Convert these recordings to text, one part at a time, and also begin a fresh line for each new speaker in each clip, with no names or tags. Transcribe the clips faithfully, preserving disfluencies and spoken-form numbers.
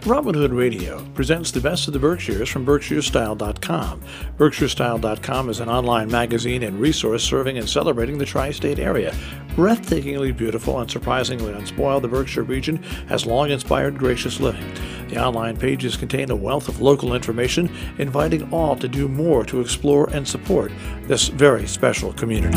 Robin Hood Radio presents the best of the Berkshires from Berkshire Style dot com. Berkshire Style dot com is an online magazine and resource serving and celebrating the tri-state area. Breathtakingly beautiful and surprisingly unspoiled, the Berkshire region has long inspired gracious living. The online pages contain a wealth of local information, inviting all to do more to explore and support this very special community.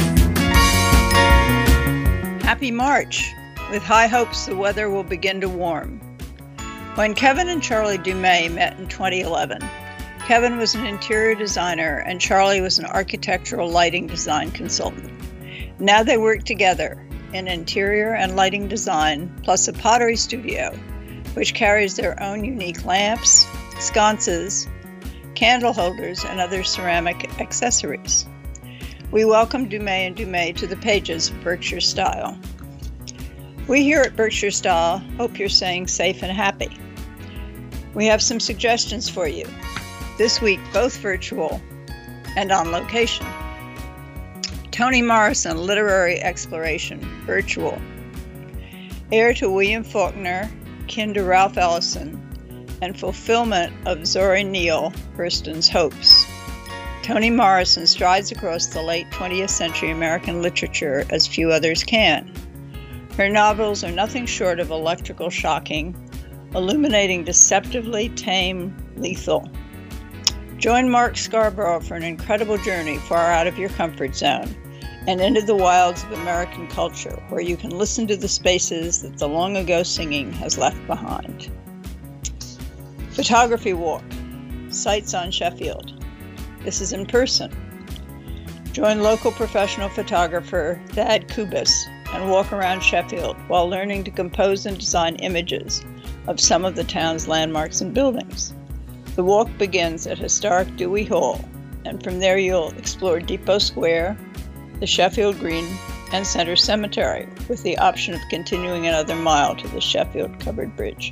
Happy March! With high hopes the weather will begin to warm. When Kevin and Charlie Dumais met in twenty eleven, Kevin was an interior designer and Charlie was an architectural lighting design consultant. Now they work together in interior and lighting design, plus a pottery studio, which carries their own unique lamps, sconces, candle holders, and other ceramic accessories. We welcome Dumais and Dumais to the pages of Berkshire Style. We here at Berkshire Style hope you're staying safe and happy. We have some suggestions for you. This week, both virtual and on location. Toni Morrison, Literary Exploration, virtual. Heir to William Faulkner, kin to Ralph Ellison, and fulfillment of Zora Neale Hurston's hopes. Toni Morrison strides across the late twentieth century American literature as few others can. Her novels are nothing short of electrical shocking, illuminating deceptively tame, lethal. Join Mark Scarborough for an incredible journey far out of your comfort zone and into the wilds of American culture, where you can listen to the spaces that the long-ago singing has left behind. Photography Walk, Sights on Sheffield. This is in person. Join local professional photographer Thad Kubis and walk around Sheffield while learning to compose and design images of some of the town's landmarks and buildings. The walk begins at historic Dewey Hall, and from there you'll explore Depot Square, the Sheffield Green, and Center Cemetery, with the option of continuing another mile to the Sheffield Covered Bridge.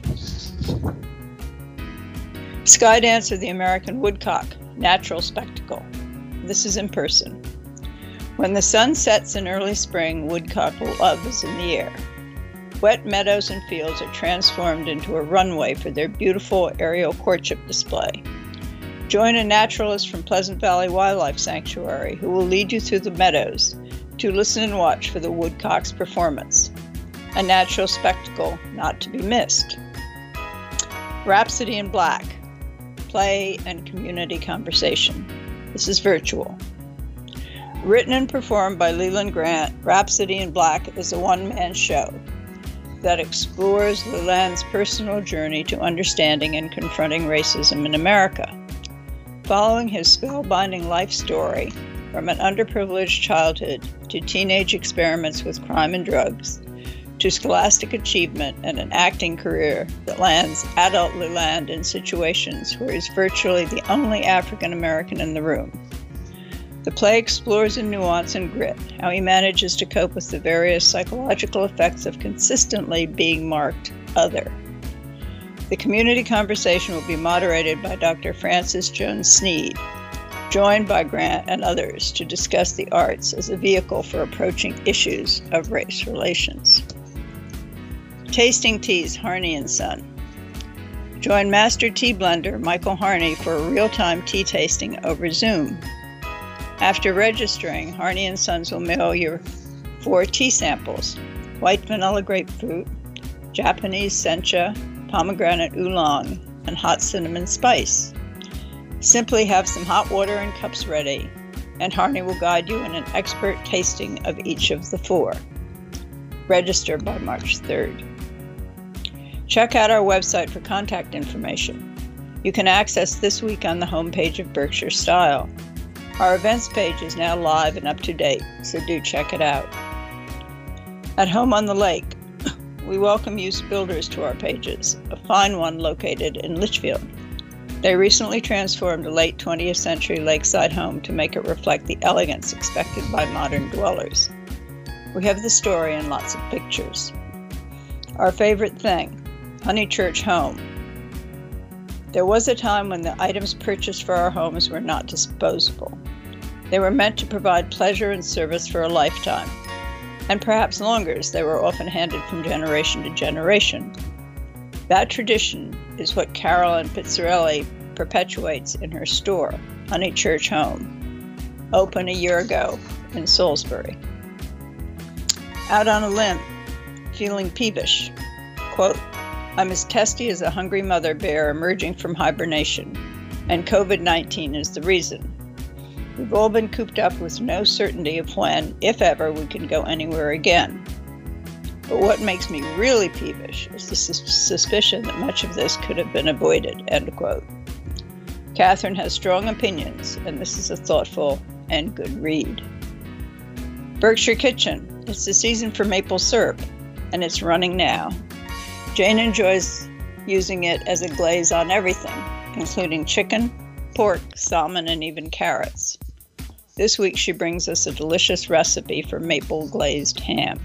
Skydance of the American Woodcock, Natural Spectacle. This is in person. When the sun sets in early spring, woodcock love is in the air. Wet meadows and fields are transformed into a runway for their beautiful aerial courtship display. Join a naturalist from Pleasant Valley Wildlife Sanctuary who will lead you through the meadows to listen and watch for the woodcock's performance. A natural spectacle not to be missed. Rhapsody in Black, play and community conversation. This is virtual. Written and performed by Leland Grant, Rhapsody in Black is a one-man show that explores Leland's personal journey to understanding and confronting racism in America. Following his spellbinding life story, from an underprivileged childhood to teenage experiments with crime and drugs, to scholastic achievement and an acting career that lands adult Leland in situations where he's virtually the only African American in the room. The play explores in nuance and grit how he manages to cope with the various psychological effects of consistently being marked other. The community conversation will be moderated by Doctor Frances Jones Sneed, joined by Grant and others to discuss the arts as a vehicle for approaching issues of race relations. Tasting Teas, Harney and Son. Join Master Tea Blender Michael Harney for a real-time tea tasting over Zoom. After registering, Harney and Sons will mail you four tea samples: white vanilla grapefruit, Japanese sencha, pomegranate oolong, and hot cinnamon spice. Simply have some hot water and cups ready, and Harney will guide you in an expert tasting of each of the four. Register by March third. Check out our website for contact information. You can access this week on the homepage of Berkshire Style. Our events page is now live and up to date, so do check it out. At Home on the Lake, we welcome used builders to our pages, a fine one located in Litchfield. They recently transformed a late twentieth century lakeside home to make it reflect the elegance expected by modern dwellers. We have the story and lots of pictures. Our favorite thing, Honeychurch Home. There was a time when the items purchased for our homes were not disposable. They were meant to provide pleasure and service for a lifetime, and perhaps longer, as they were often handed from generation to generation. That tradition is what Carolyn Pizzarelli perpetuates in her store, Honeychurch Home, open a year ago in Salisbury. Out on a limb, feeling peevish. Quote, I'm as testy as a hungry mother bear emerging from hibernation, and COVID nineteen is the reason. We've all been cooped up with no certainty of when, if ever, we can go anywhere again. But what makes me really peevish is the sus- suspicion that much of this could have been avoided, end quote. Catherine has strong opinions, and this is a thoughtful and good read. Berkshire Kitchen. It's the season for maple syrup, and it's running now. Jane enjoys using it as a glaze on everything, including chicken, pork, salmon, and even carrots. This week she brings us a delicious recipe for maple glazed ham.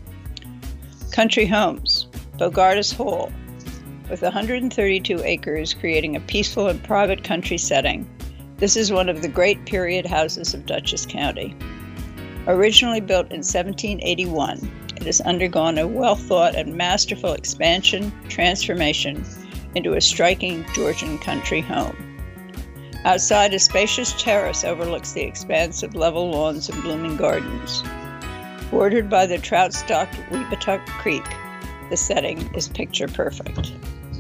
Country Homes, Bogardus Hall. With one hundred thirty-two acres creating a peaceful and private country setting, this is one of the great period houses of Dutchess County. Originally built in seventeen eighty-one, it has undergone a well-thought and masterful expansion, transformation into a striking Georgian country home. Outside, a spacious terrace overlooks the expanse of level lawns and blooming gardens. Bordered by the trout-stocked Weebatuck Creek, the setting is picture perfect.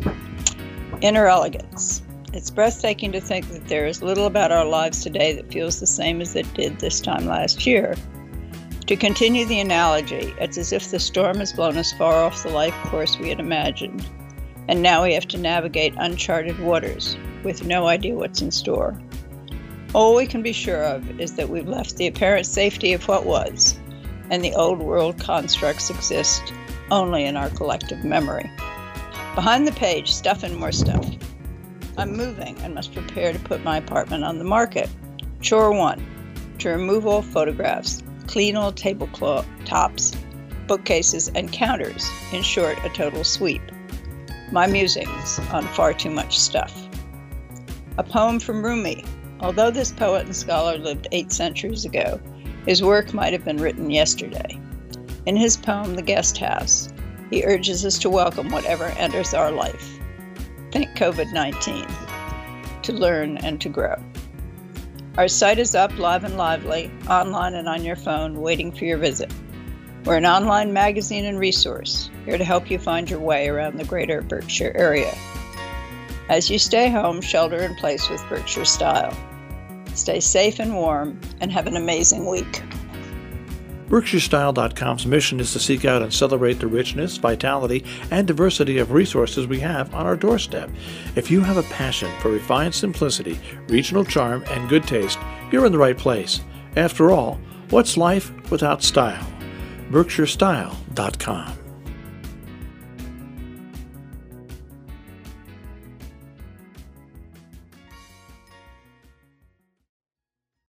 Inner elegance. It's breathtaking to think that there is little about our lives today that feels the same as it did this time last year. To continue the analogy, it's as if the storm has blown us far off the life course we had imagined, and now we have to navigate uncharted waters with no idea what's in store. All we can be sure of is that we've left the apparent safety of what was, and the old world constructs exist only in our collective memory. Behind the page, stuff and more stuff. I'm moving and must prepare to put my apartment on the market. Chore one, to remove all photographs, clean all tablecloth tops, bookcases, and counters. In short, a total sweep. My musings on far too much stuff. A poem from Rumi. Although this poet and scholar lived eight centuries ago, his work might have been written yesterday. In his poem, The Guest House, he urges us to welcome whatever enters our life. Think COVID nineteen, to learn and to grow. Our site is up, live and lively, online and on your phone, waiting for your visit. We're an online magazine and resource, here to help you find your way around the greater Berkshire area. As you stay home, shelter in place with Berkshire Style. Stay safe and warm, and have an amazing week.
Berkshire Style dot com's mission is to seek out and celebrate the richness, vitality, and diversity of resources we have on our doorstep. If you have a passion for refined simplicity, regional charm, and good taste, you're in the right place. After all, what's life without style? Berkshire Style dot com